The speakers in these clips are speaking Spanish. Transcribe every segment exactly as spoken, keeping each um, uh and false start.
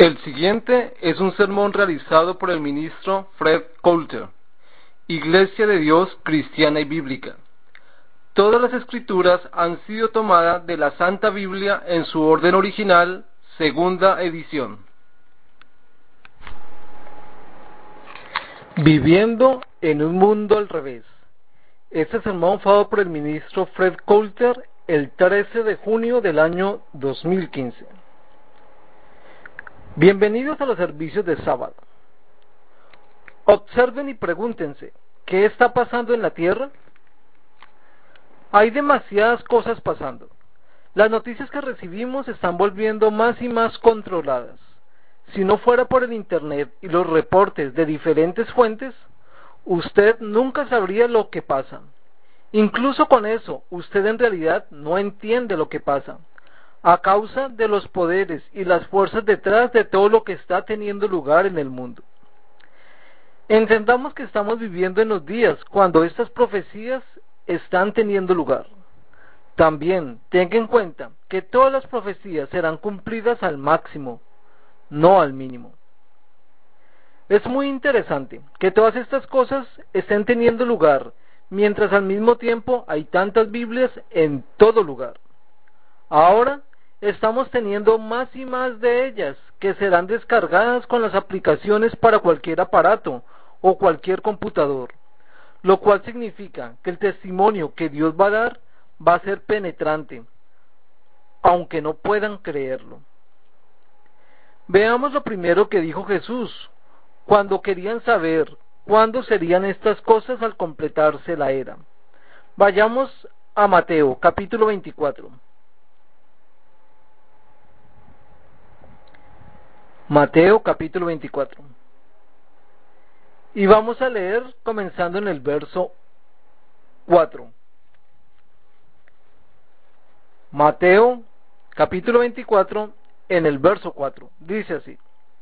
El siguiente es un sermón realizado por el ministro Fred Coulter, Iglesia de Dios Cristiana y Bíblica. Todas las escrituras han sido tomadas de la Santa Biblia en su orden original, segunda edición. Viviendo en un mundo al revés. Este sermón fue dado por el ministro Fred Coulter el trece de junio del año dos mil quince. Bienvenidos a los servicios de sábado. Observen y pregúntense, ¿qué está pasando en la tierra? Hay demasiadas cosas pasando. Las noticias que recibimos se están volviendo más y más controladas. Si no fuera por el internet y los reportes de diferentes fuentes, usted nunca sabría lo que pasa. Incluso con eso, usted en realidad no entiende lo que pasa, a causa de los poderes y las fuerzas detrás de todo lo que está teniendo lugar en el mundo. Entendamos que estamos viviendo en los días cuando estas profecías están teniendo lugar. También tenga en cuenta que todas las profecías serán cumplidas al máximo, no al mínimo. Es muy interesante que todas estas cosas estén teniendo lugar, mientras al mismo tiempo hay tantas Biblias en todo lugar. Ahora estamos teniendo más y más de ellas que serán descargadas con las aplicaciones para cualquier aparato o cualquier computador, lo cual significa que el testimonio que Dios va a dar va a ser penetrante, aunque no puedan creerlo. Veamos lo primero que dijo Jesús, cuando querían saber cuándo serían estas cosas al completarse la era. Vayamos a Mateo, capítulo veinticuatro. Mateo, capítulo veinticuatro. Y vamos a leer comenzando en el verso cuatro. Mateo, capítulo veinticuatro, en el verso cuatro. Dice así: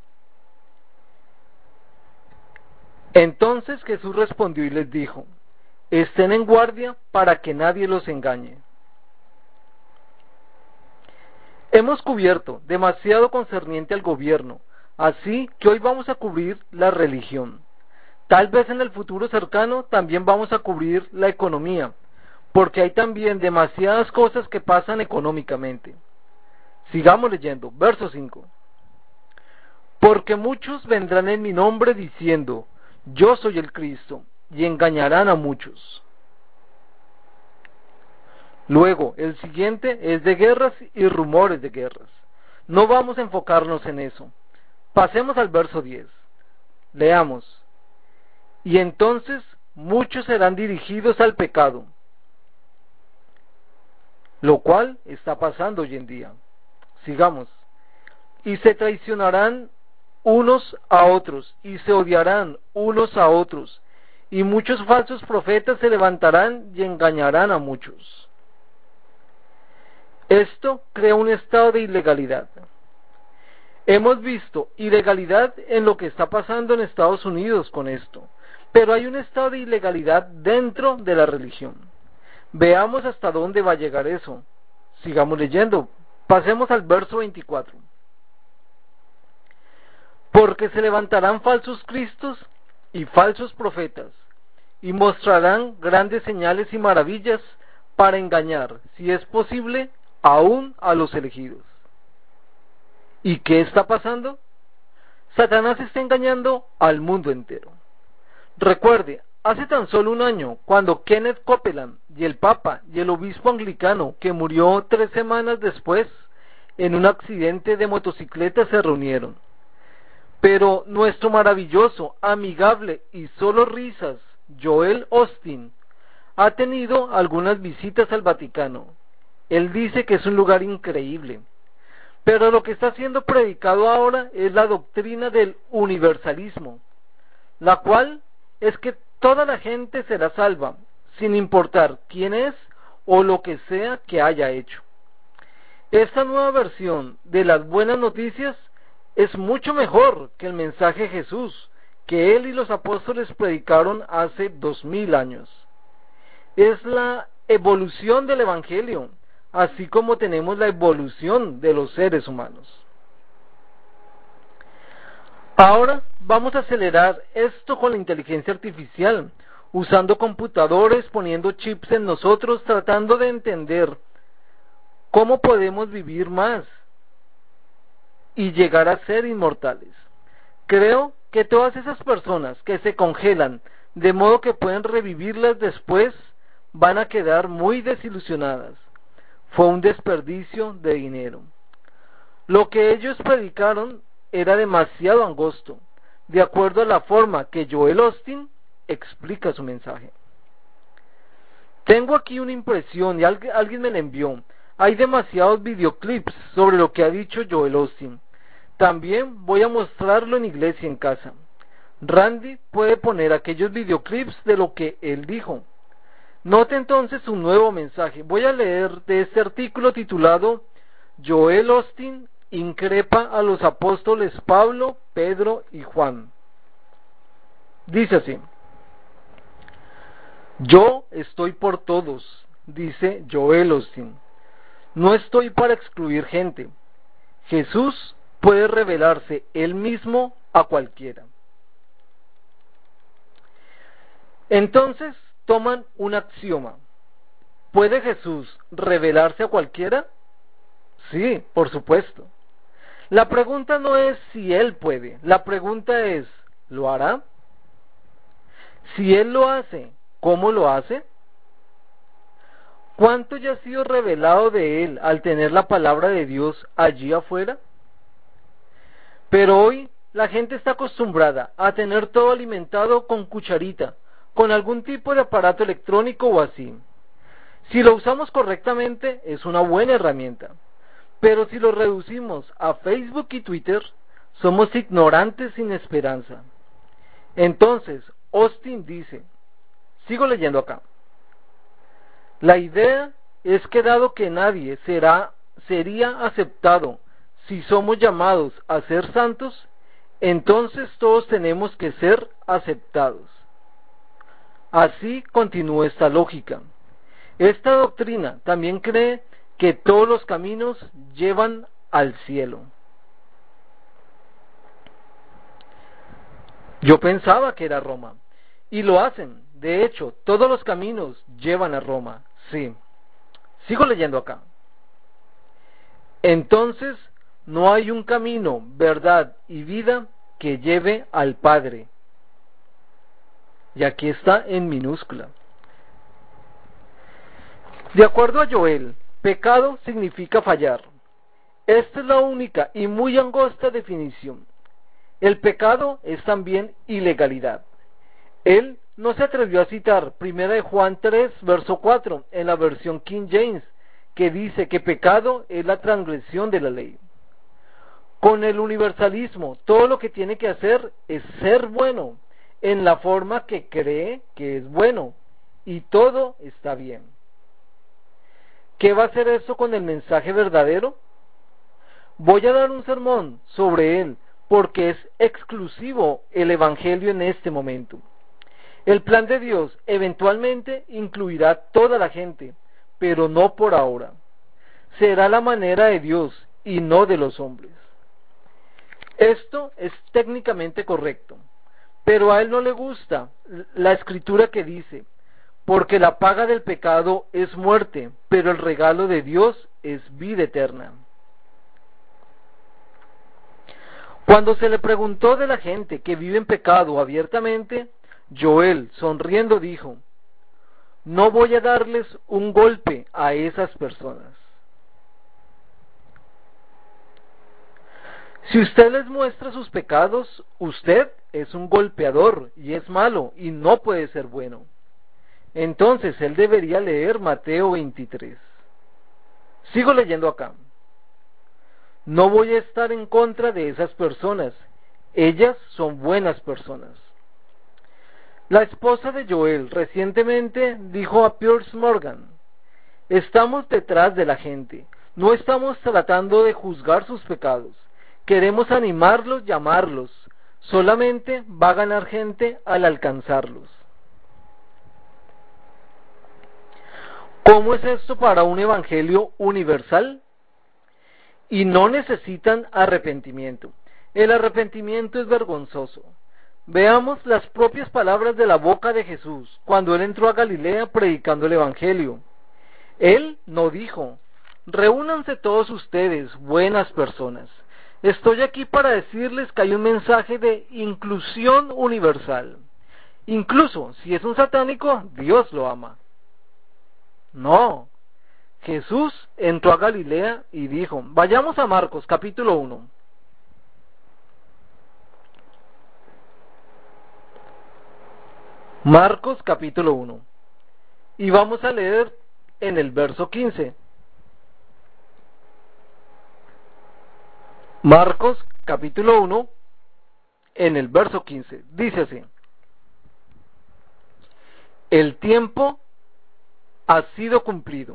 Entonces Jesús respondió y les dijo: Estén en guardia para que nadie los engañe. Hemos cubierto demasiado concerniente al gobierno, así que hoy vamos a cubrir la religión. Tal vez en el futuro cercano también vamos a cubrir la economía, porque hay también demasiadas cosas que pasan económicamente. Sigamos leyendo, verso cinco. Porque muchos vendrán en mi nombre diciendo: Yo soy el Cristo, y engañarán a muchos. Luego, el siguiente es de guerras y rumores de guerras. No vamos a enfocarnos en eso. Pasemos al verso diez. Leamos. Y entonces muchos serán dirigidos al pecado, lo cual está pasando hoy en día. Sigamos. Y se traicionarán unos a otros, y se odiarán unos a otros, y muchos falsos profetas se levantarán y engañarán a muchos. Esto crea un estado de ilegalidad. Hemos visto ilegalidad en lo que está pasando en Estados Unidos con esto, pero hay un estado de ilegalidad dentro de la religión. Veamos hasta dónde va a llegar eso. Sigamos leyendo. Pasemos al verso veinticuatro. Porque se levantarán falsos cristos y falsos profetas, y mostrarán grandes señales y maravillas para engañar, si es posible, aún a los elegidos. ¿Y qué está pasando? Satanás está engañando al mundo entero. Recuerde, hace tan solo un año, cuando Kenneth Copeland y el Papa y el obispo anglicano, que murió tres semanas después en un accidente de motocicleta, se reunieron. Pero nuestro maravilloso, amigable y solo risas, Joel Osteen, ha tenido algunas visitas al Vaticano. Él dice que es un lugar increíble. Pero lo que está siendo predicado ahora es la doctrina del universalismo, la cual es que toda la gente será salva, sin importar quién es o lo que sea que haya hecho. Esta nueva versión de las buenas noticias es mucho mejor que el mensaje de Jesús, que él y los apóstoles predicaron hace dos mil años. Es la evolución del Evangelio, así como tenemos la evolución de los seres humanos. Ahora vamos a acelerar esto con la inteligencia artificial, usando computadores, poniendo chips en nosotros, tratando de entender cómo podemos vivir más y llegar a ser inmortales. Creo que todas esas personas que se congelan de modo que pueden revivirlas después van a quedar muy desilusionadas. Fue un desperdicio de dinero. Lo que ellos predicaron era demasiado angosto, de acuerdo a la forma que Joel Osteen explica su mensaje. Tengo aquí una impresión y alguien me la envió. Hay demasiados videoclips sobre lo que ha dicho Joel Osteen. También voy a mostrarlo en Iglesia en Casa. Randy puede poner aquellos videoclips de lo que él dijo. Note entonces un nuevo mensaje. Voy a leer de este artículo titulado Joel Osteen increpa a los apóstoles Pablo, Pedro y Juan. Dice así: yo estoy por todos, dice Joel Osteen. No estoy para excluir gente. Jesús puede revelarse él mismo a cualquiera. Entonces toman un axioma. ¿Puede Jesús revelarse a cualquiera? Sí, por supuesto. La pregunta no es si él puede, la pregunta es, ¿lo hará? Si él lo hace, ¿cómo lo hace? ¿Cuánto ya ha sido revelado de él al tener la palabra de Dios allí afuera? Pero hoy la gente está acostumbrada a tener todo alimentado con cucharita, con algún tipo de aparato electrónico o así. Si lo usamos correctamente, es una buena herramienta. Pero si lo reducimos a Facebook y Twitter, somos ignorantes sin esperanza. Entonces, Osteen dice, sigo leyendo acá, la idea es que dado que nadie será, sería aceptado si somos llamados a ser santos, entonces todos tenemos que ser aceptados. Así continúa esta lógica. Esta doctrina también cree que todos los caminos llevan al cielo. Yo pensaba que era Roma, y lo hacen. De hecho, todos los caminos llevan a Roma, sí. Sigo leyendo acá. Entonces, no hay un camino, verdad y vida que lleve al Padre. Y aquí está en minúscula. De acuerdo a Joel, pecado significa fallar. Esta es la única y muy angosta definición. El pecado es también ilegalidad. Él no se atrevió a citar primera de Juan tres, verso cuatro, en la versión King James, que dice que pecado es la transgresión de la ley. Con el universalismo, todo lo que tiene que hacer es ser bueno, en la forma que cree que es bueno, y todo está bien. ¿Qué va a hacer eso con el mensaje verdadero? Voy a dar un sermón sobre él, porque es exclusivo el Evangelio en este momento. El plan de Dios eventualmente incluirá toda la gente, pero no por ahora. Será la manera de Dios y no de los hombres. Esto es técnicamente correcto, pero a él no le gusta la escritura que dice, porque la paga del pecado es muerte, pero el regalo de Dios es vida eterna. Cuando se le preguntó de la gente que vive en pecado abiertamente, Joel, sonriendo, dijo, no voy a darles un golpe a esas personas. Si usted les muestra sus pecados, usted es un golpeador y es malo y no puede ser bueno. Entonces él debería leer Mateo veintitrés. Sigo leyendo acá. No voy a estar en contra de esas personas. Ellas son buenas personas. La esposa de Joel recientemente dijo a Piers Morgan, estamos detrás de la gente, no estamos tratando de juzgar sus pecados, queremos animarlos y amarlos, solamente va a ganar gente al alcanzarlos. ¿Cómo es esto para un evangelio universal? Y no necesitan arrepentimiento. El arrepentimiento es vergonzoso. Veamos las propias palabras de la boca de Jesús cuando él entró a Galilea predicando el Evangelio. Él no dijo: reúnanse todos ustedes, buenas personas. Estoy aquí para decirles que hay un mensaje de inclusión universal. Incluso si es un satánico, Dios lo ama. No. Jesús entró a Galilea y dijo, vayamos a Marcos capítulo uno. Marcos capítulo uno. Y vamos a leer en el verso quince. Marcos capítulo uno, en el verso quince. Dice así: el tiempo ha sido cumplido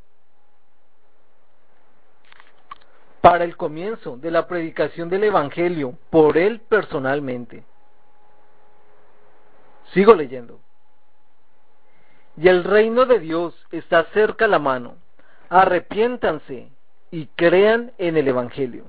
para el comienzo de la predicación del Evangelio por él personalmente. Sigo leyendo. Y el reino de Dios está cerca a la mano. Arrepiéntanse y crean en el Evangelio.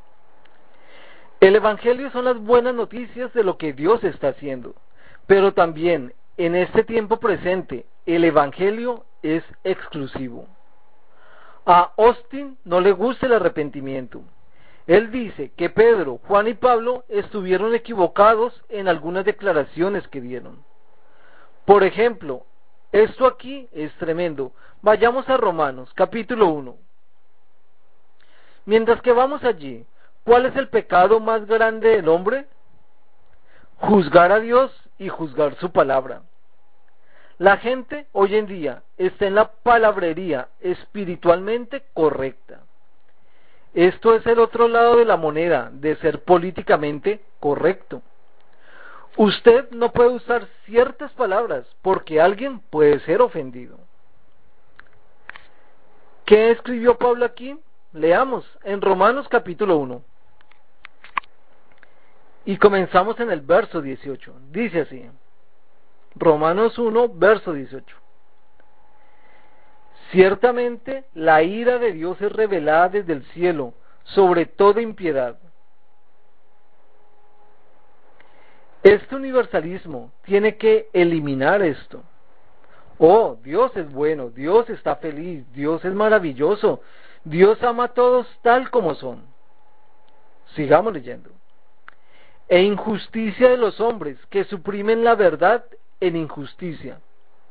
El Evangelio son las buenas noticias de lo que Dios está haciendo, pero también en este tiempo presente el Evangelio es exclusivo. A Austin no le gusta el arrepentimiento. Él dice que Pedro, Juan y Pablo estuvieron equivocados en algunas declaraciones que dieron. Por ejemplo, esto aquí es tremendo. Vayamos a Romanos, capítulo uno. Mientras que vamos allí, ¿cuál es el pecado más grande del hombre? Juzgar a Dios y juzgar su palabra. La gente hoy en día está en la palabrería espiritualmente correcta. Esto es el otro lado de la moneda de ser políticamente correcto. Usted no puede usar ciertas palabras porque alguien puede ser ofendido. ¿Qué escribió Pablo aquí? Leamos en Romanos capítulo uno. Y comenzamos en el verso dieciocho. Dice así. Romanos uno, verso dieciocho. Ciertamente la ira de Dios es revelada desde el cielo sobre toda impiedad. Este universalismo tiene que eliminar esto. Oh, Dios es bueno, Dios está feliz, Dios es maravilloso, Dios ama a todos tal como son. Sigamos leyendo. E injusticia de los hombres que suprimen la verdad en injusticia.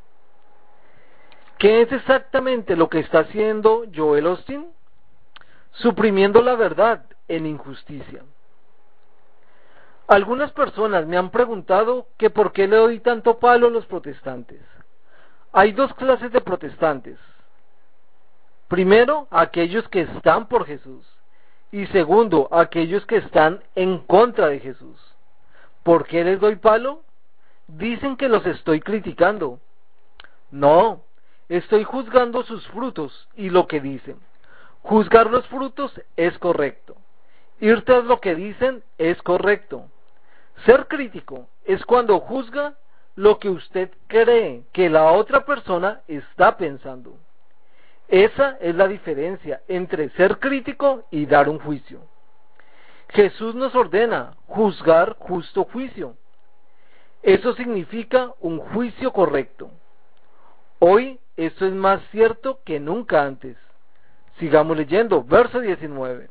¿Qué es exactamente lo que está haciendo Joel Austin? Suprimiendo la verdad en injusticia. Algunas personas me han preguntado que por qué le doy tanto palo a los protestantes. Hay dos clases de protestantes. Primero, aquellos que están por Jesús. Y segundo, aquellos que están en contra de Jesús. ¿Por qué les doy palo? Dicen que los estoy criticando. No, estoy juzgando sus frutos y lo que dicen. Juzgar los frutos es correcto. Ir tras lo que dicen es correcto. Ser crítico es cuando juzga lo que usted cree que la otra persona está pensando. Esa es la diferencia entre ser crítico y dar un juicio. Jesús nos ordena juzgar justo juicio. Eso significa un juicio correcto. Hoy esto es más cierto que nunca antes. Sigamos leyendo, verso diecinueve.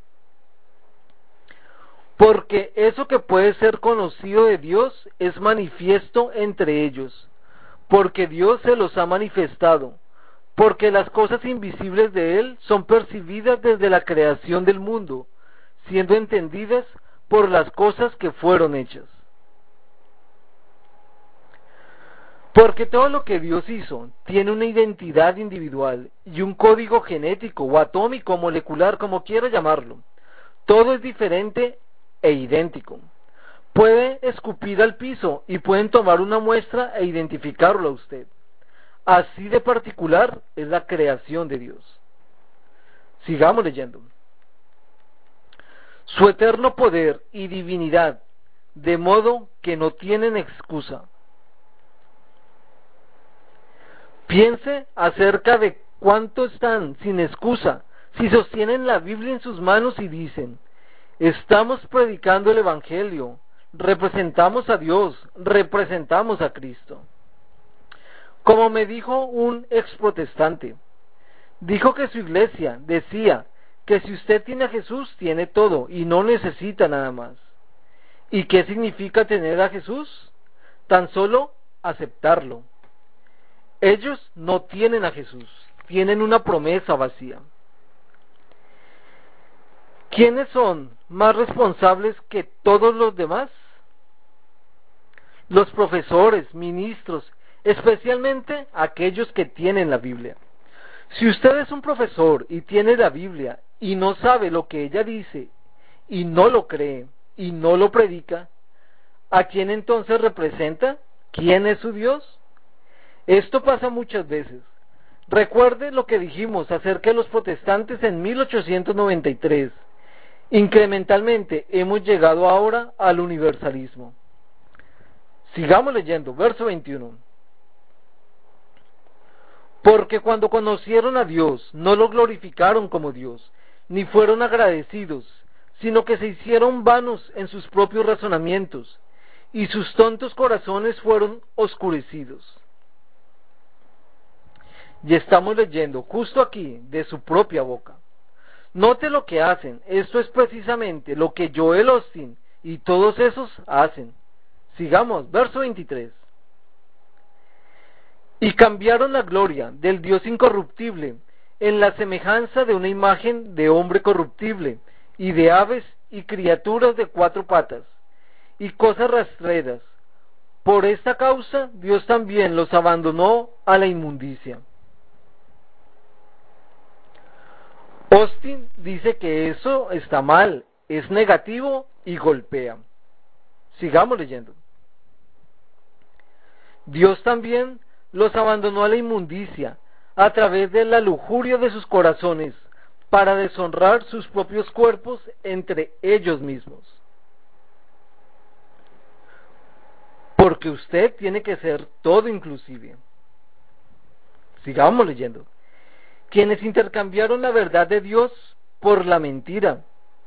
Porque eso que puede ser conocido de Dios es manifiesto entre ellos, porque Dios se los ha manifestado, porque las cosas invisibles de Él son percibidas desde la creación del mundo, siendo entendidas por las cosas que fueron hechas. Porque todo lo que Dios hizo tiene una identidad individual y un código genético o atómico, molecular, como quiera llamarlo. Todo es diferente e idéntico. Puede escupir al piso y pueden tomar una muestra e identificarlo a usted. Así de particular es la creación de Dios. Sigamos leyendo. Su eterno poder y divinidad, de modo que no tienen excusa. Piense acerca de cuánto están sin excusa si sostienen la Biblia en sus manos y dicen: Estamos predicando el Evangelio, representamos a Dios, representamos a Cristo. Como me dijo un ex protestante, dijo que su iglesia decía que si usted tiene a Jesús, tiene todo y no necesita nada más. ¿Y qué significa tener a Jesús? Tan solo aceptarlo. Ellos no tienen a Jesús, tienen una promesa vacía. ¿Quiénes son más responsables que todos los demás? Los profesores, ministros, especialmente aquellos que tienen la Biblia. Si usted es un profesor y tiene la Biblia y no sabe lo que ella dice, y no lo cree, y no lo predica, ¿a quién entonces representa? ¿Quién es su Dios? Esto pasa muchas veces. Recuerde lo que dijimos acerca de los protestantes en mil ochocientos noventa y tres. Incrementalmente hemos llegado ahora al universalismo. Sigamos leyendo, verso veintiuno. Porque cuando conocieron a Dios, no lo glorificaron como Dios, ni fueron agradecidos, sino que se hicieron vanos en sus propios razonamientos, y sus tontos corazones fueron oscurecidos. Y estamos leyendo justo aquí, de su propia boca. Note lo que hacen, esto es precisamente lo que Joel Osteen y todos esos hacen. Sigamos, verso veintitrés. Y cambiaron la gloria del Dios incorruptible en la semejanza de una imagen de hombre corruptible, y de aves y criaturas de cuatro patas, y cosas rastreras. Por esta causa Dios también los abandonó a la inmundicia. Osteen dice que eso está mal, es negativo y golpea. Sigamos leyendo. Dios también los abandonó a la inmundicia a través de la lujuria de sus corazones, para deshonrar sus propios cuerpos entre ellos mismos. Porque usted tiene que ser todo inclusive. Sigamos leyendo. Quienes intercambiaron la verdad de Dios por la mentira.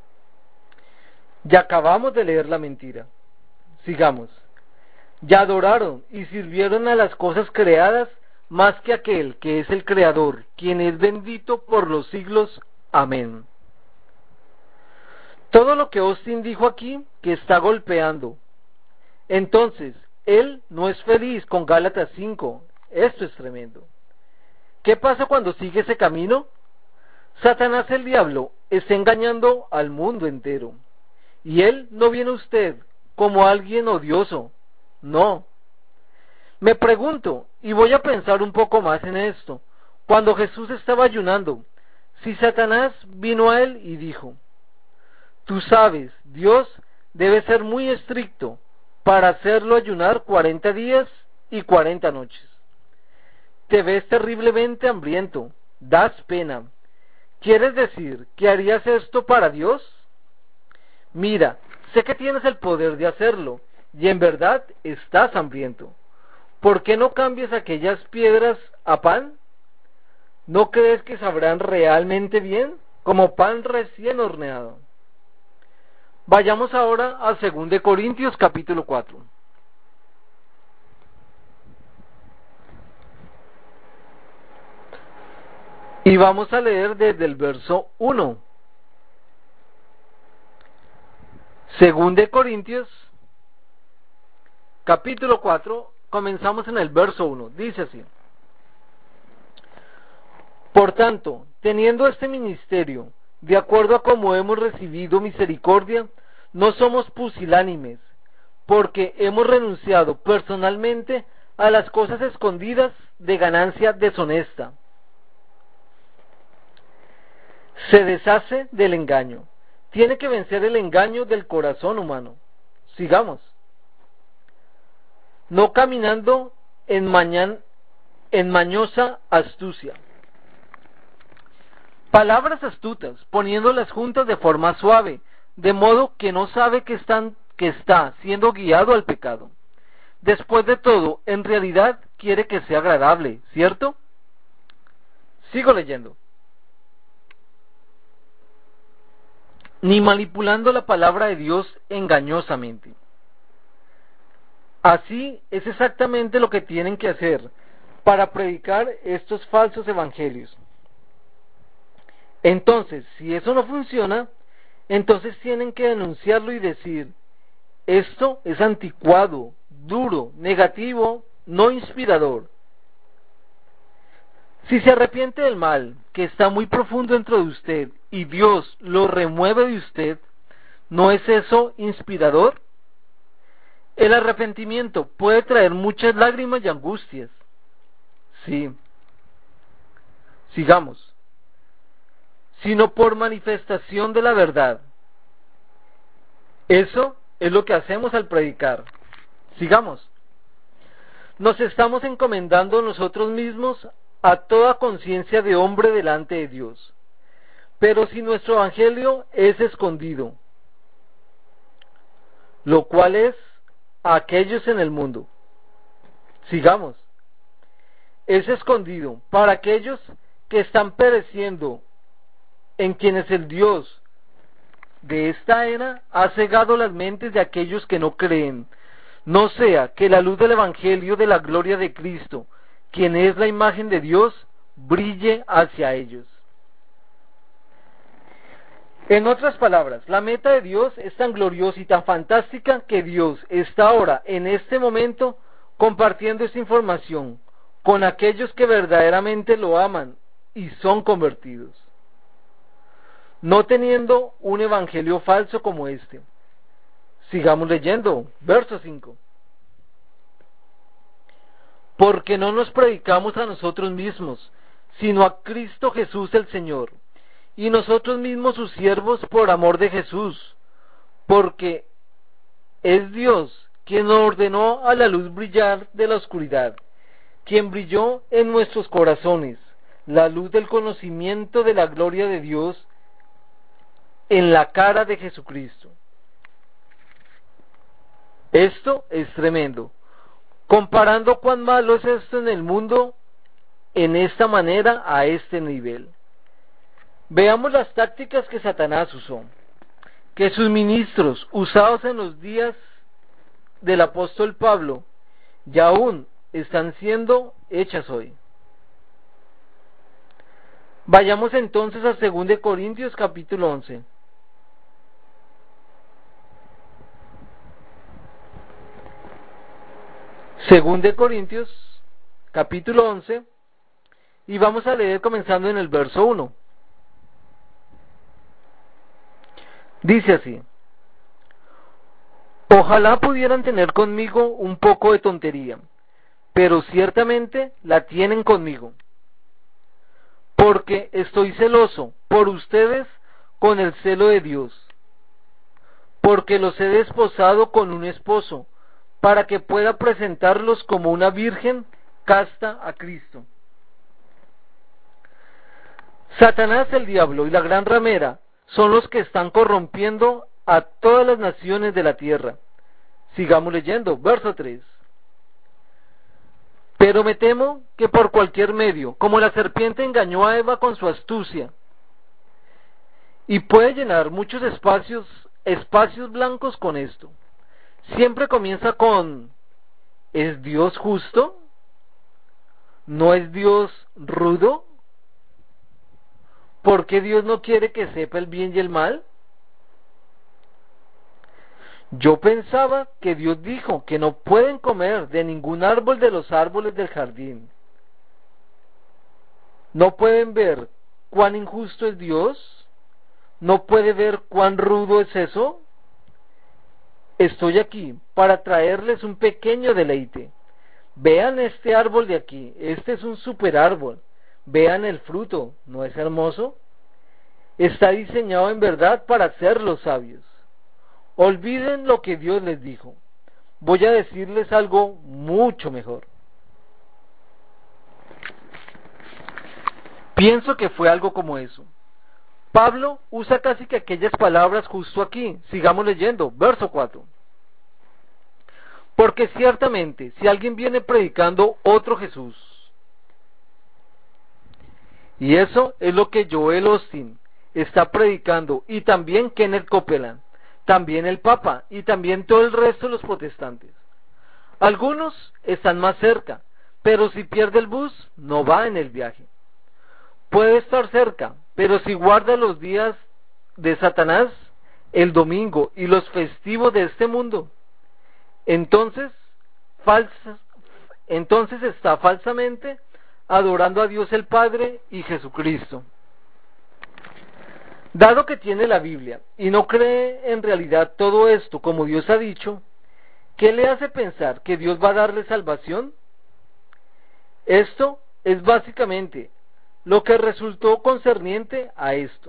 Ya acabamos de leer la mentira. Sigamos. Ya adoraron y sirvieron a las cosas creadas más que aquel que es el Creador, quien es bendito por los siglos. Amén. Todo lo que Osteen dijo aquí, que está golpeando. Entonces, él no es feliz con Gálatas cinco. Esto es tremendo. ¿Qué pasa cuando sigue ese camino? Satanás, el diablo, está engañando al mundo entero. Y él no viene a usted como alguien odioso. No. Me pregunto, y voy a pensar un poco más en esto, cuando Jesús estaba ayunando, si Satanás vino a él y dijo, tú sabes, Dios debe ser muy estricto para hacerlo ayunar cuarenta días y cuarenta noches. Te ves terriblemente hambriento, das pena. ¿Quieres decir que harías esto para Dios? Mira, sé que tienes el poder de hacerlo, y en verdad estás hambriento. ¿Por qué no cambias aquellas piedras a pan? ¿No crees que sabrán realmente bien, como pan recién horneado? Vayamos ahora a dos de Corintios capítulo cuatro. Y vamos a leer desde el verso uno. Según de Corintios capítulo cuatro, comenzamos en el verso uno. Dice así: Por tanto, teniendo este ministerio, de acuerdo a como hemos recibido misericordia, no somos pusilánimes, porque hemos renunciado personalmente a las cosas escondidas de ganancia deshonesta. Se deshace del engaño. Tiene que vencer el engaño del corazón humano. Sigamos. No caminando en, mañan, en mañosa astucia. Palabras astutas, poniéndolas juntas de forma suave, de modo que no sabe que, están, que está siendo guiado al pecado. Después de todo, en realidad quiere que sea agradable, ¿cierto? Sigo leyendo. ni manipulando la palabra de Dios engañosamente. Así es exactamente lo que tienen que hacer para predicar estos falsos evangelios. Entonces, si eso no funciona, entonces tienen que denunciarlo y decir: esto es anticuado, duro, negativo, no inspirador. Si se arrepiente del mal que está muy profundo dentro de usted y Dios lo remueve de usted, ¿no es eso inspirador? El arrepentimiento puede traer muchas lágrimas y angustias. Sí. Sigamos. Sino por manifestación de la verdad. Eso es lo que hacemos al predicar. Sigamos. Nos estamos encomendando nosotros mismos a toda conciencia de hombre delante de Dios. Pero si nuestro evangelio es escondido, lo cual es a aquellos en el mundo. Sigamos. Es escondido para aquellos que están pereciendo, en quienes el Dios de esta era ha cegado las mentes de aquellos que no creen, no sea que la luz del evangelio de la gloria de Cristo, quien es la imagen de Dios, brille hacia ellos. En otras palabras, la meta de Dios es tan gloriosa y tan fantástica que Dios está ahora, en este momento, compartiendo esta información con aquellos que verdaderamente lo aman y son convertidos, no teniendo un evangelio falso como este. Sigamos leyendo, verso cinco. Porque no nos predicamos a nosotros mismos, sino a Cristo Jesús el Señor, y nosotros mismos sus siervos por amor de Jesús, porque es Dios quien ordenó a la luz brillar de la oscuridad, quien brilló en nuestros corazones la luz del conocimiento de la gloria de Dios en la cara de Jesucristo. Esto es tremendo. Comparando cuán malo es esto en el mundo, en esta manera, a este nivel. Veamos las tácticas que Satanás usó, que sus ministros, usados en los días del apóstol Pablo, ya aún están siendo hechas hoy. Vayamos entonces a segunda de Corintios capítulo once. Segunda de Corintios capítulo once, y vamos a leer comenzando en el verso uno. Dice así: ojalá pudieran tener conmigo un poco de tontería, pero ciertamente la tienen conmigo, porque estoy celoso por ustedes con el celo de Dios, porque los he desposado con un esposo, para que pueda presentarlos como una virgen casta a Cristo. Satanás, el diablo y la gran ramera son los que están corrompiendo a todas las naciones de la tierra. Sigamos leyendo, verso tres. Pero me temo que por cualquier medio, como la serpiente engañó a Eva con su astucia, y puede llenar muchos espacios, espacios blancos con esto. Siempre comienza con: ¿es Dios justo? ¿No es Dios rudo? ¿Por qué Dios no quiere que sepa el bien y el mal? Yo pensaba que Dios dijo que no pueden comer de ningún árbol de los árboles del jardín. ¿No pueden ver cuán injusto es Dios? ¿No puede ver cuán rudo es eso? Estoy aquí para traerles un pequeño deleite. Vean este árbol de aquí, este es un super árbol. Vean el fruto, ¿no es hermoso? Está diseñado en verdad para hacerlos sabios. Olviden lo que Dios les dijo. Voy a decirles algo mucho mejor. Pienso que fue algo como eso. Pablo usa casi que aquellas palabras justo aquí. Sigamos leyendo, verso cuatro. Porque ciertamente, si alguien viene predicando otro Jesús, y eso es lo que Joel Osteen está predicando, y también Kenneth Copeland, también el Papa, y también todo el resto de los protestantes. Algunos están más cerca, pero si pierde el bus, no va en el viaje. Puede estar cerca, pero si guarda los días de Satanás, el domingo y los festivos de este mundo, entonces, falsa, entonces está falsamente adorando a Dios el Padre y Jesucristo. Dado que tiene la Biblia y no cree en realidad todo esto como Dios ha dicho, ¿qué le hace pensar que Dios va a darle salvación? Esto es básicamente lo que resultó concerniente a esto.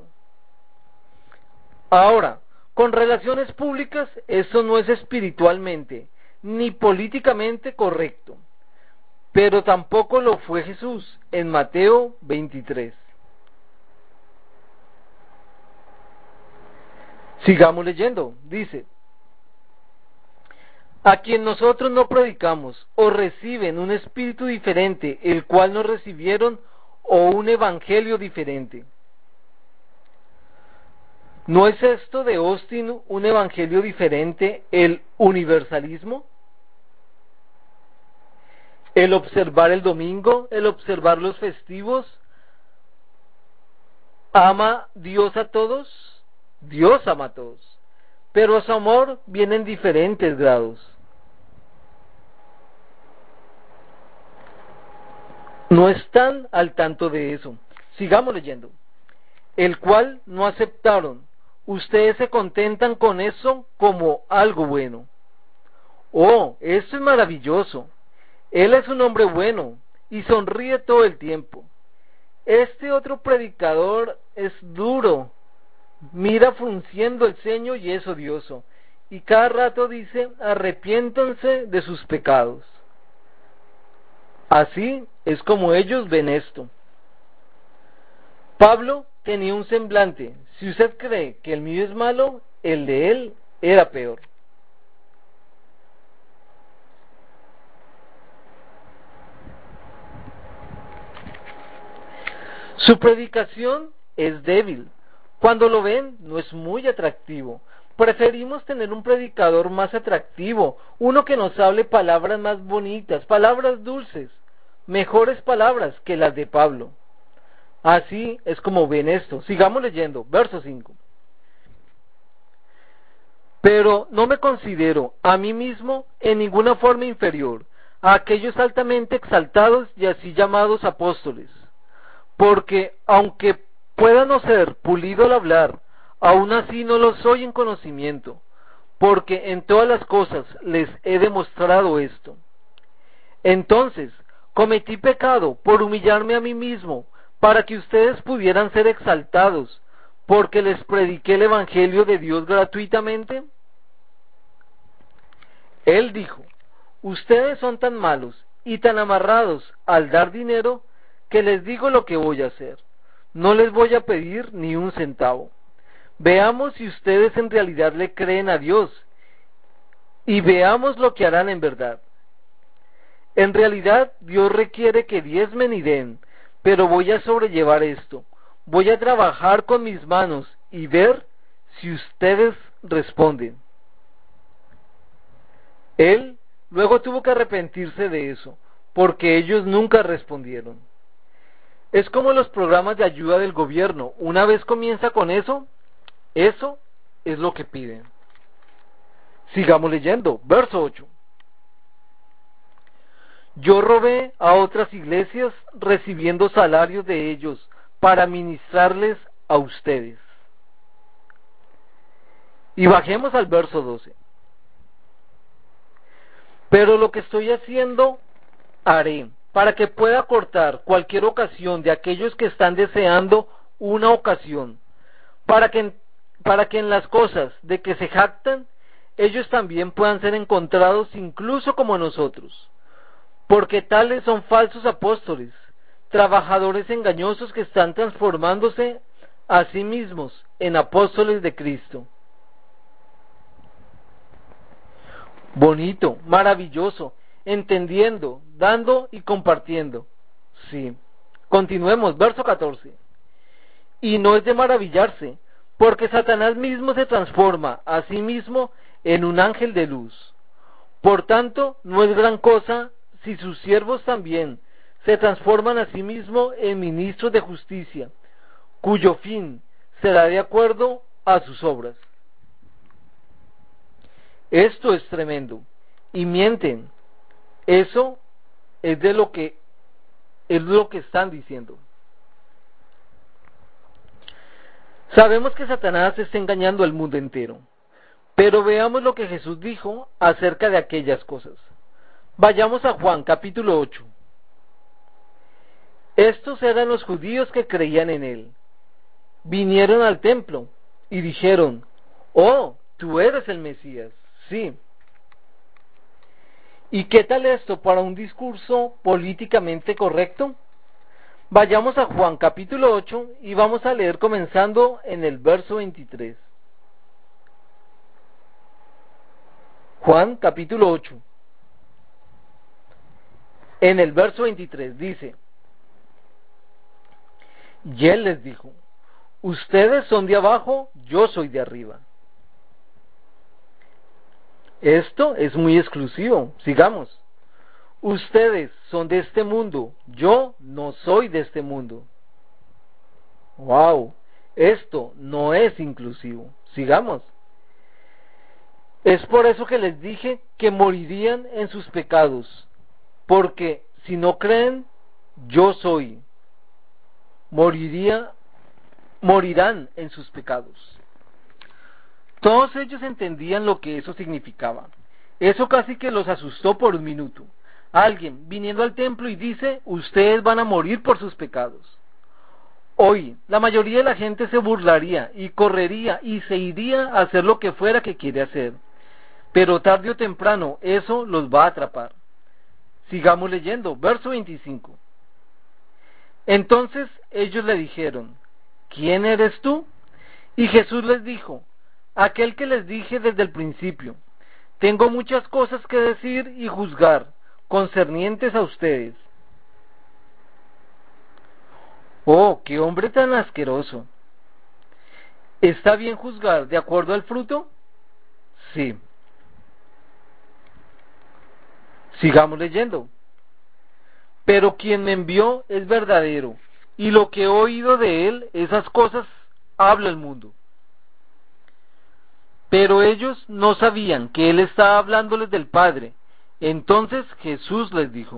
Ahora, con relaciones públicas, eso no es espiritualmente ni políticamente correcto, pero tampoco lo fue Jesús en Mateo veintitrés. Sigamos leyendo, dice: a quien nosotros no predicamos o reciben un espíritu diferente, el cual no recibieron, o un evangelio diferente. ¿No es esto de Austin un evangelio diferente, el universalismo? El observar el domingo, el observar los festivos. ¿Ama Dios a todos? Dios ama a todos, pero a su amor viene en diferentes grados. No están al tanto de eso. Sigamos leyendo. El cual no aceptaron. Ustedes se contentan con eso como algo bueno. Oh, esto es maravilloso. Él es un hombre bueno y sonríe todo el tiempo. Este otro predicador es duro, mira frunciendo el ceño y es odioso, y cada rato dice: arrepiéntanse de sus pecados. Así es como ellos ven esto. Pablo tenía un semblante. Si usted cree que el mío es malo, el de él era peor. Su predicación es débil. Cuando lo ven, no es muy atractivo. Preferimos tener un predicador más atractivo, uno que nos hable palabras más bonitas, palabras dulces, mejores palabras que las de Pablo. Así es como ven esto. Sigamos leyendo, verso cinco. Pero no me considero a mí mismo en ninguna forma inferior a aquellos altamente exaltados y así llamados apóstoles, porque aunque pueda no ser pulido al hablar, aún así no lo soy en conocimiento, porque en todas las cosas les he demostrado esto. Entonces, cometí pecado por humillarme a mí mismo, para que ustedes pudieran ser exaltados, porque les prediqué el Evangelio de Dios gratuitamente. Él dijo: ustedes son tan malos y tan amarrados al dar dinero, que les digo lo que voy a hacer. No les voy a pedir ni un centavo. Veamos si ustedes en realidad le creen a Dios, y veamos lo que harán en verdad. En realidad, Dios requiere que diezmen y den, pero voy a sobrellevar esto. Voy a trabajar con mis manos y ver si ustedes responden. Él luego tuvo que arrepentirse de eso, porque ellos nunca respondieron. Es como los programas de ayuda del gobierno. Una vez comienza con eso, eso es lo que piden. Sigamos leyendo, verso ocho. Yo robé a otras iglesias recibiendo salarios de ellos para ministrarles a ustedes. Y bajemos al verso doce. Pero lo que estoy haciendo, haré, para que pueda cortar cualquier ocasión de aquellos que están deseando una ocasión, para que, para que en las cosas de que se jactan, ellos también puedan ser encontrados incluso como nosotros. Porque tales son falsos apóstoles, trabajadores engañosos que están transformándose a sí mismos en apóstoles de Cristo. Bonito, maravilloso, entendiendo, dando y compartiendo. Sí. Continuemos, verso catorce. Y no es de maravillarse, porque Satanás mismo se transforma a sí mismo en un ángel de luz. Por tanto, no es gran cosa si sus siervos también se transforman a sí mismo en ministros de justicia, cuyo fin será de acuerdo a sus obras. Esto es tremendo. Y mienten. Eso es de lo que es lo que están diciendo. Sabemos que Satanás está engañando al mundo entero, pero veamos lo que Jesús dijo acerca de aquellas cosas. Vayamos a Juan capítulo ocho. Estos eran los judíos que creían en él. Vinieron al templo y dijeron: oh, tú eres el Mesías. Sí. ¿Y qué tal esto para un discurso políticamente correcto? Vayamos a Juan capítulo ocho y vamos a leer comenzando en el verso veintitrés. Juan capítulo ocho. En el verso veintitrés dice: y él les dijo: ustedes son de abajo, yo soy de arriba. Esto es muy exclusivo. Sigamos. Ustedes son de este mundo, yo no soy de este mundo. Wow, esto no es inclusivo. Sigamos. Es por eso que les dije que morirían en sus pecados, porque si no creen, yo soy, moriría, morirán en sus pecados. Todos ellos entendían lo que eso significaba. Eso casi que los asustó por un minuto. Alguien viniendo al templo y dice: ustedes van a morir por sus pecados. Hoy, la mayoría de la gente se burlaría y correría y se iría a hacer lo que fuera que quiere hacer. Pero tarde o temprano eso los va a atrapar. Sigamos leyendo, verso veinticinco. Entonces ellos le dijeron: ¿quién eres tú? Y Jesús les dijo: aquel que les dije desde el principio. Tengo muchas cosas que decir y juzgar concernientes a ustedes. Oh, qué hombre tan asqueroso. ¿Está bien juzgar de acuerdo al fruto? Sí. Sigamos leyendo. Pero quien me envió es verdadero, y lo que he oído de él, esas cosas habla el mundo. Pero ellos no sabían que él estaba hablándoles del Padre. Entonces Jesús les dijo,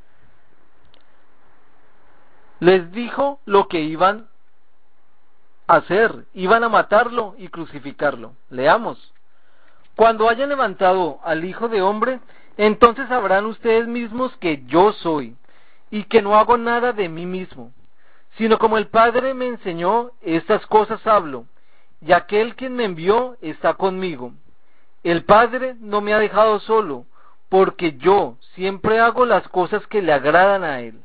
les dijo lo que iban a hacer, iban a matarlo y crucificarlo. Leamos. Cuando hayan levantado al Hijo de Hombre, entonces sabrán ustedes mismos que yo soy, y que no hago nada de mí mismo, sino como el Padre me enseñó, estas cosas hablo, y aquel quien me envió está conmigo. El Padre no me ha dejado solo, porque yo siempre hago las cosas que le agradan a Él.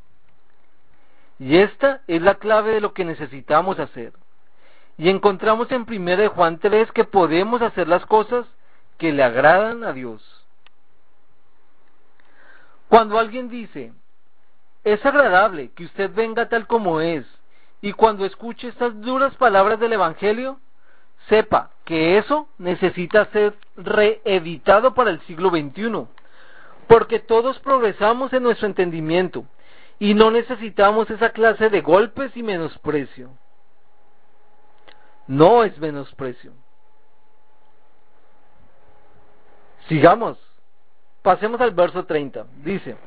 Y esta es la clave de lo que necesitamos hacer. Y encontramos en primera de Juan tres que podemos hacer las cosas que le agradan a Dios. Cuando alguien dice: es agradable que usted venga tal como es, y cuando escuche estas duras palabras del Evangelio, sepa que eso necesita ser reeditado para el siglo veintiuno, porque todos progresamos en nuestro entendimiento, y no necesitamos esa clase de golpes y menosprecio. No es menosprecio. Sigamos. Pasemos al verso treinta. Dice: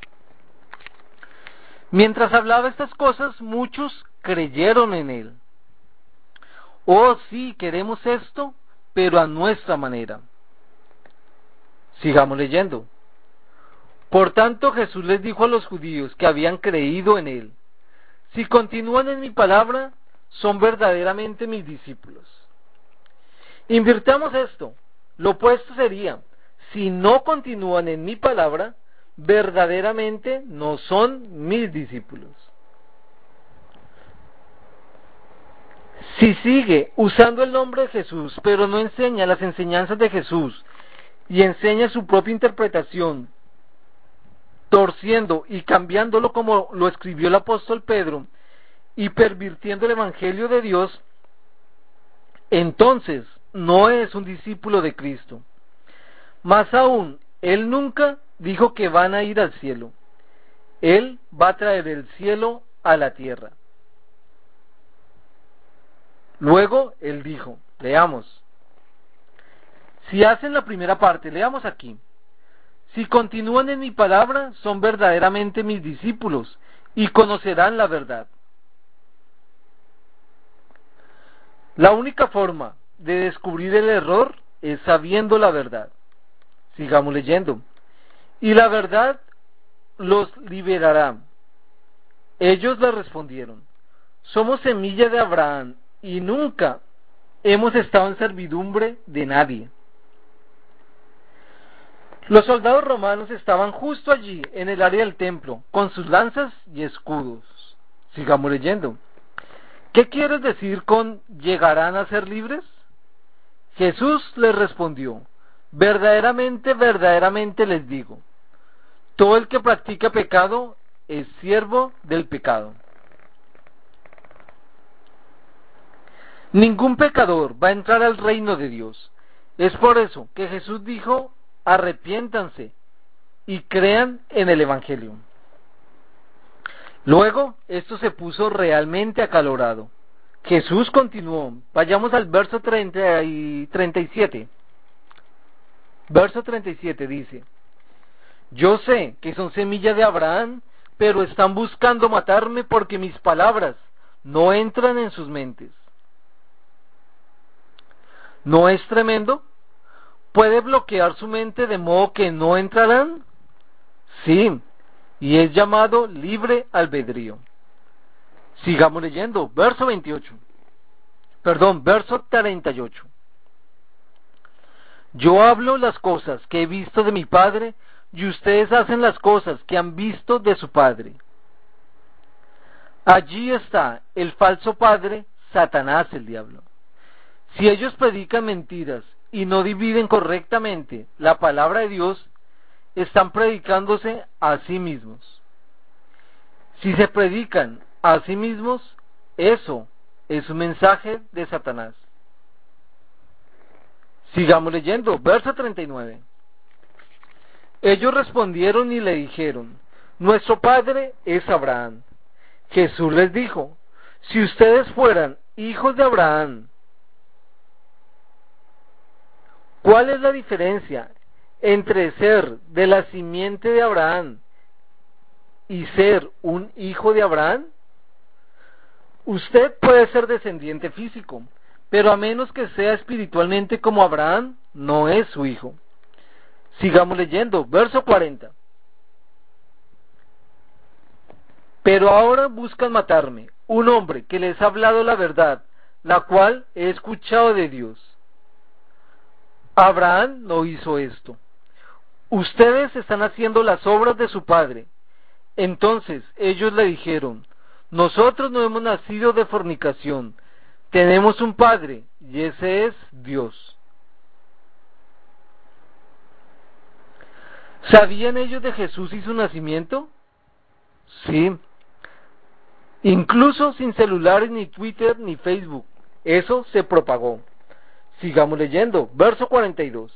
mientras hablaba estas cosas, muchos creyeron en él. Oh, sí, queremos esto, pero a nuestra manera. Sigamos leyendo. Por tanto, Jesús les dijo a los judíos que habían creído en él: si continúan en mi palabra, son verdaderamente mis discípulos. Invirtamos esto. Lo opuesto sería: si no continúan en mi palabra, verdaderamente no son mis discípulos. Si sigue usando el nombre de Jesús, pero no enseña las enseñanzas de Jesús, y enseña su propia interpretación, torciendo y cambiándolo como lo escribió el apóstol Pedro, y pervirtiendo el evangelio de Dios, entonces no es un discípulo de Cristo. Más aún, él nunca dijo que van a ir al cielo. Él va a traer el cielo a la tierra. Luego él dijo, leamos. Si hacen la primera parte, leamos aquí. Si continúan en mi palabra, son verdaderamente mis discípulos y conocerán la verdad. La única forma de descubrir el error es sabiendo la verdad. Sigamos leyendo. Y la verdad los liberará. Ellos le respondieron, somos semilla de Abraham y nunca hemos estado en servidumbre de nadie. Los soldados romanos estaban justo allí, en el área del templo, con sus lanzas y escudos. Sigamos leyendo. ¿Qué quieres decir con llegarán a ser libres? Jesús les respondió, verdaderamente, verdaderamente les digo, todo el que practica pecado es siervo del pecado. Ningún pecador va a entrar al reino de Dios. Es por eso que Jesús dijo, arrepiéntanse y crean en el Evangelio. Luego, esto se puso realmente acalorado. Jesús continuó. Vayamos al verso treinta y treinta y siete. Verso treinta y siete dice, yo sé que son semilla de Abraham, pero están buscando matarme porque mis palabras no entran en sus mentes. ¿No es tremendo? ¿Puede bloquear su mente de modo que no entrarán? Sí, y es llamado libre albedrío. Sigamos leyendo, verso veintiocho. Perdón, verso treinta y ocho. Yo hablo las cosas que he visto de mi Padre, y ustedes hacen las cosas que han visto de su padre. Allí está el falso padre, Satanás el diablo. Si ellos predican mentiras y no dividen correctamente la palabra de Dios, están predicándose a sí mismos. Si se predican a sí mismos, eso es un mensaje de Satanás. Sigamos leyendo, verso treinta y nueve. Ellos respondieron y le dijeron, nuestro padre es Abraham. Jesús les dijo, si ustedes fueran hijos de Abraham, ¿cuál es la diferencia entre ser de la simiente de Abraham y ser un hijo de Abraham? Usted puede ser descendiente físico, pero a menos que sea espiritualmente como Abraham, no es su hijo. Sigamos leyendo, verso cuarenta. Pero ahora buscan matarme, un hombre que les ha hablado la verdad, la cual he escuchado de Dios. Abraham no hizo esto. Ustedes están haciendo las obras de su padre. Entonces ellos le dijeron, nosotros no hemos nacido de fornicación, tenemos un padre, y ese es Dios. ¿Sabían ellos de Jesús y su nacimiento? Sí. Incluso sin celulares, ni Twitter, ni Facebook. Eso se propagó. Sigamos leyendo. Verso cuarenta y dos.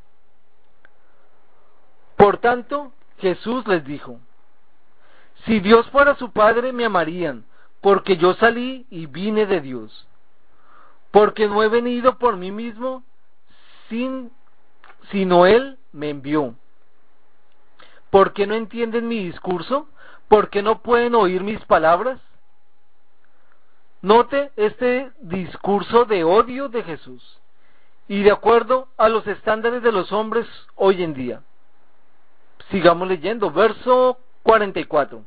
Por tanto, Jesús les dijo, si Dios fuera su Padre, me amarían, porque yo salí y vine de Dios. Porque no he venido por mí mismo, sin, sino Él me envió. ¿Por qué no entienden mi discurso? ¿Por qué no pueden oír mis palabras? Note este discurso de odio de Jesús y de acuerdo a los estándares de los hombres hoy en día. Sigamos leyendo, verso cuarenta y cuatro.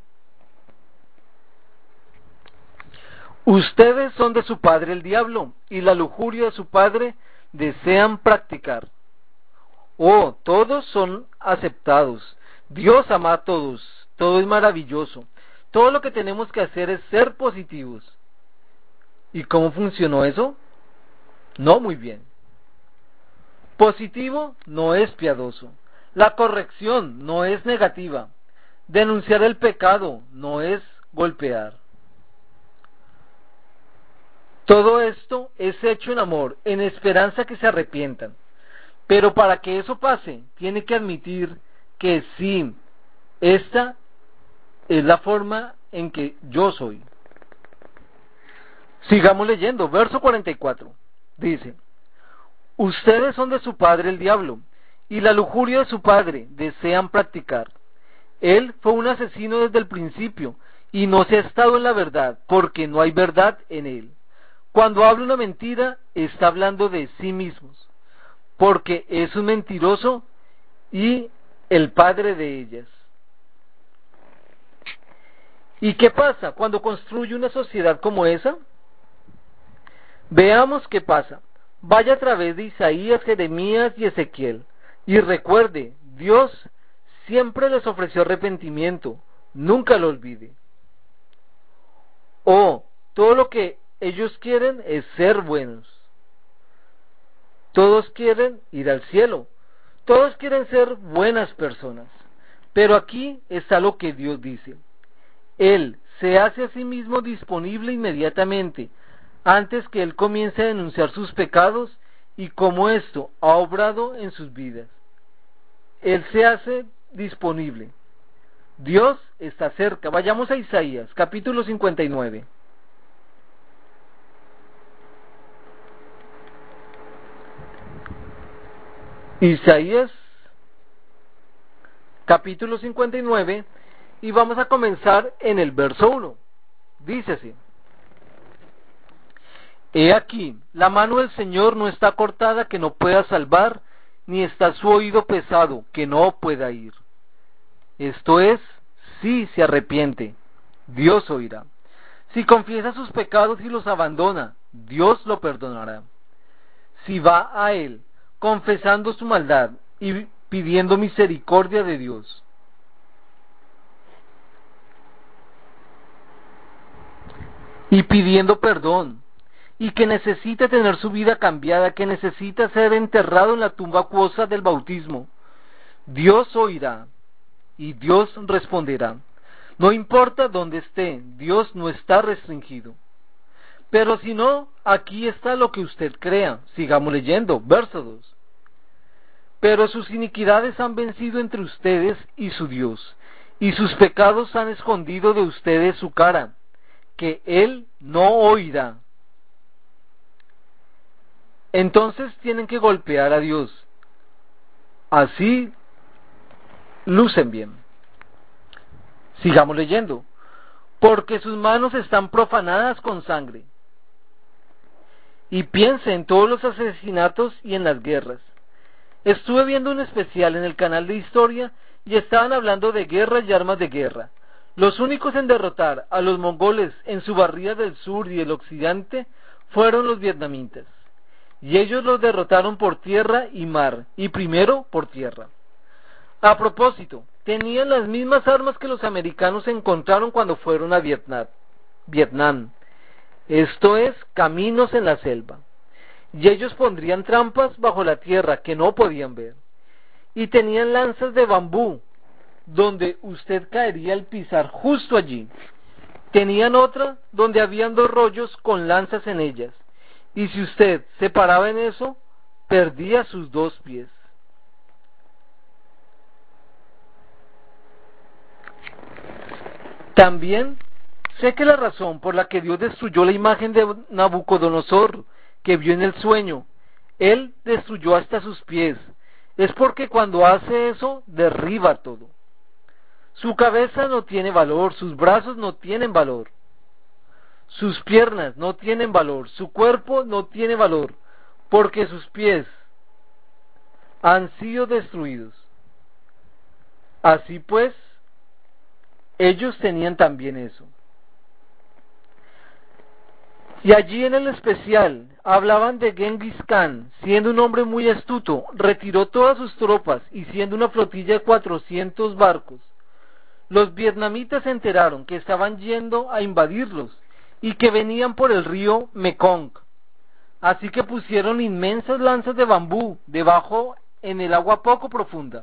Ustedes son de su padre el diablo, y la lujuria de su padre desean practicar. Oh, todos son aceptados. Dios ama a todos, todo es maravilloso. Todo lo que tenemos que hacer es ser positivos. ¿Y cómo funcionó eso? No muy bien. Positivo no es piadoso. La corrección no es negativa. Denunciar el pecado no es golpear. Todo esto es hecho en amor, en esperanza que se arrepientan. Pero para que eso pase, tiene que admitir que sí, esta es la forma en que yo soy. Sigamos leyendo, verso cuarenta y cuatro. Dice: ustedes son de su padre el diablo, y la lujuria de su padre desean practicar. Él fue un asesino desde el principio, y no se ha estado en la verdad, porque no hay verdad en él. Cuando habla una mentira, está hablando de sí mismos, porque es un mentiroso y el padre de ellas. ¿Y qué pasa cuando construye una sociedad como esa? Veamos qué pasa. Vaya a través de Isaías, Jeremías y Ezequiel, y recuerde, Dios siempre les ofreció arrepentimiento, nunca lo olvide. Oh, todo lo que ellos quieren es ser buenos. Todos quieren ir al cielo. Todos quieren ser buenas personas. Pero aquí está lo que Dios dice. Él se hace a sí mismo disponible inmediatamente, antes que Él comience a denunciar sus pecados y cómo esto ha obrado en sus vidas. Él se hace disponible. Dios está cerca. Vayamos a Isaías, capítulo cincuenta y nueve. Isaías, capítulo cincuenta y nueve, y vamos a comenzar en el verso uno. Dice así: he aquí, la mano del Señor no está cortada que no pueda salvar, ni está su oído pesado que no pueda ir. Esto es, si se arrepiente, Dios oirá. Si confiesa sus pecados y los abandona, Dios lo perdonará. Si va a Él, confesando su maldad y pidiendo misericordia de Dios, y pidiendo perdón, y que necesita tener su vida cambiada, que necesita ser enterrado en la tumba acuosa del bautismo, Dios oirá y Dios responderá. No importa dónde esté, Dios no está restringido. Pero si no, aquí está lo que usted crea. Sigamos leyendo, verso dos. Pero sus iniquidades han vencido entre ustedes y su Dios, y sus pecados han escondido de ustedes su cara, que Él no oirá. Entonces tienen que golpear a Dios. Así lucen bien. Sigamos leyendo. Porque sus manos están profanadas con sangre. Y piense en todos los asesinatos y en las guerras. Estuve viendo un especial en el canal de historia y estaban hablando de guerras y armas de guerra. Los únicos en derrotar a los mongoles en su barriga del sur y el occidente fueron los vietnamitas. Y ellos los derrotaron por tierra y mar, y primero por tierra. A propósito, tenían las mismas armas que los americanos encontraron cuando fueron a Vietnam, Vietnam. Esto es, caminos en la selva. Y ellos pondrían trampas bajo la tierra que no podían ver. Y tenían lanzas de bambú, donde usted caería al pisar justo allí. Tenían otra donde habían dos rollos con lanzas en ellas. Y si usted se paraba en eso, perdía sus dos pies. También sé que la razón por la que Dios destruyó la imagen de Nabucodonosor que vio en el sueño, Él destruyó hasta sus pies, es porque cuando hace eso, derriba todo. Su cabeza no tiene valor, sus brazos no tienen valor, sus piernas no tienen valor, su cuerpo no tiene valor, porque sus pies han sido destruidos. Así pues, ellos tenían también eso. Y allí en el especial hablaban de Genghis Khan, siendo un hombre muy astuto, retiró todas sus tropas y siendo una flotilla de cuatrocientos barcos. Los vietnamitas se enteraron que estaban yendo a invadirlos y que venían por el río Mekong. Así que pusieron inmensas lanzas de bambú debajo en el agua poco profunda.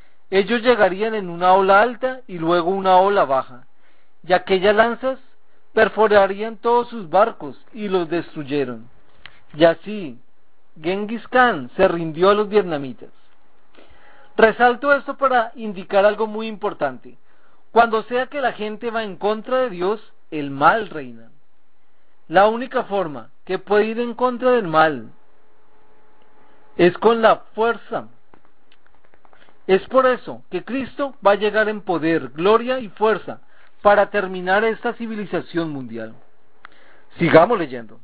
Ellos llegarían en una ola alta y luego una ola baja, y aquellas lanzas perforarían todos sus barcos y los destruyeron. Y así, Genghis Khan se rindió a los vietnamitas. Resalto esto para indicar algo muy importante. Cuando sea que la gente va en contra de Dios, el mal reina. La única forma que puede ir en contra del mal es con la fuerza. Es por eso que Cristo va a llegar en poder, gloria y fuerza para terminar esta civilización mundial. Sigamos leyendo.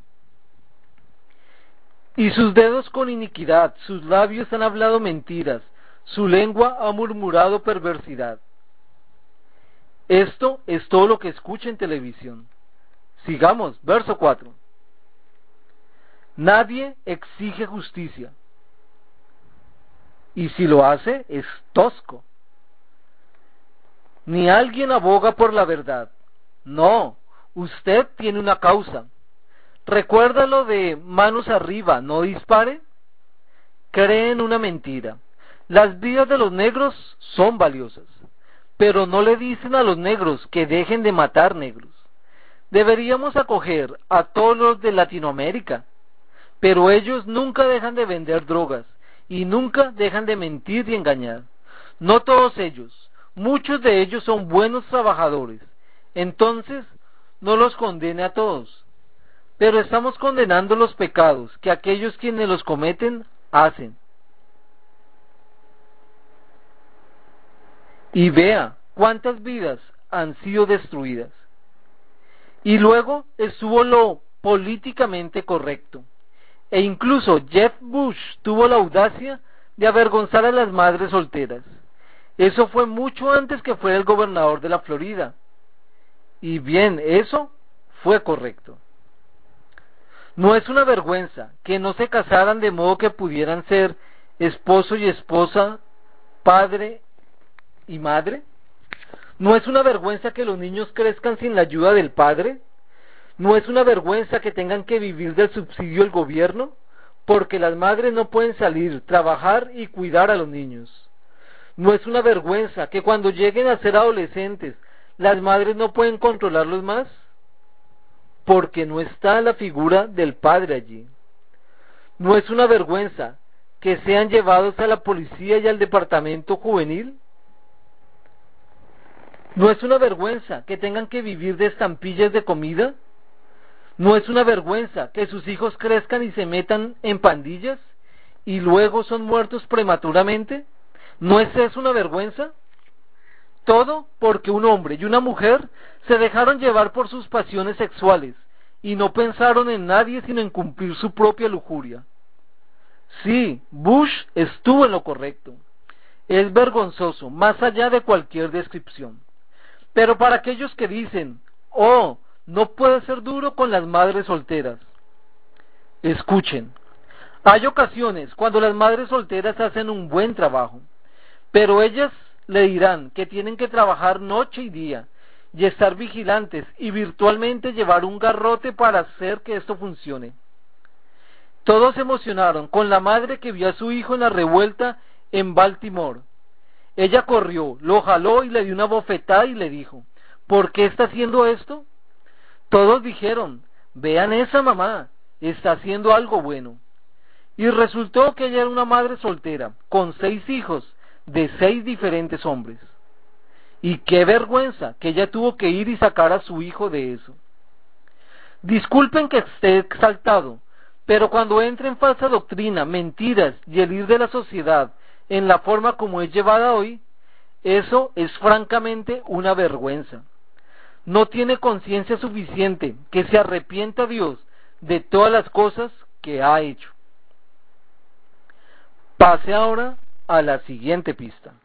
Y sus dedos con iniquidad, sus labios han hablado mentiras, su lengua ha murmurado perversidad. Esto es todo lo que escucha en televisión. Sigamos, verso cuatro. Nadie exige justicia, y si lo hace es tosco. Ni alguien aboga por la verdad. No, usted tiene una causa. ¿Recuerda lo de manos arriba, no dispare? Creen una mentira. Las vidas de los negros son valiosas, pero no le dicen a los negros que dejen de matar negros. Deberíamos acoger a todos los de Latinoamérica, pero ellos nunca dejan de vender drogas y nunca dejan de mentir y engañar. No todos ellos, muchos de ellos son buenos trabajadores. Entonces, no los condene a todos, pero estamos condenando los pecados que aquellos quienes los cometen hacen. Y vea cuántas vidas han sido destruidas. Y luego estuvo lo políticamente correcto. E incluso Jeff Bush tuvo la audacia de avergonzar a las madres solteras. Eso fue mucho antes que fuera el gobernador de la Florida. Y bien, eso fue correcto. No es una vergüenza que no se casaran de modo que pudieran ser esposo y esposa, padre y madre. ¿No es una vergüenza que los niños crezcan sin la ayuda del padre? ¿No es una vergüenza que tengan que vivir del subsidio del gobierno? Porque las madres no pueden salir, trabajar y cuidar a los niños. ¿No es una vergüenza que cuando lleguen a ser adolescentes, las madres no pueden controlarlos más? Porque no está la figura del padre allí. ¿No es una vergüenza que sean llevados a la policía y al departamento juvenil? ¿No es una vergüenza que tengan que vivir de estampillas de comida? ¿No es una vergüenza que sus hijos crezcan y se metan en pandillas y luego son muertos prematuramente? ¿No es eso una vergüenza? Todo porque un hombre y una mujer se dejaron llevar por sus pasiones sexuales y no pensaron en nadie sino en cumplir su propia lujuria. Sí, Bush estuvo en lo correcto. Es vergonzoso, más allá de cualquier descripción. Pero para aquellos que dicen, oh, no puede ser duro con las madres solteras, escuchen, hay ocasiones cuando las madres solteras hacen un buen trabajo, pero ellas le dirán que tienen que trabajar noche y día, y estar vigilantes, y virtualmente llevar un garrote para hacer que esto funcione. Todos se emocionaron con la madre que vio a su hijo en la revuelta en Baltimore. Ella corrió, lo jaló y le dio una bofetada y le dijo, ¿por qué está haciendo esto? Todos dijeron, vean esa mamá, está haciendo algo bueno. Y resultó que ella era una madre soltera, con seis hijos, de seis diferentes hombres. Y qué vergüenza que ella tuvo que ir y sacar a su hijo de eso. Disculpen que esté exaltado, pero cuando entra en falsa doctrina, mentiras y el ir de la sociedad en la forma como es llevada hoy, eso es francamente una vergüenza. No tiene conciencia suficiente que se arrepienta Dios de todas las cosas que ha hecho. Pase ahora a la siguiente pista.